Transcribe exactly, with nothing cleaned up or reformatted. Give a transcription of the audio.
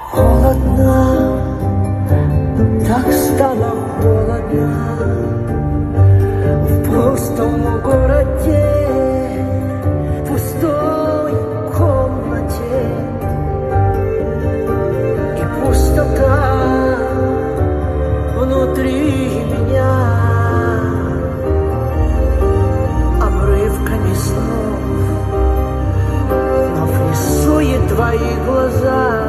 Холодно, так стало холодно в пустом городе, в пустой комнате, и пустота внутри меня обрывками снов, но рисует твои глаза.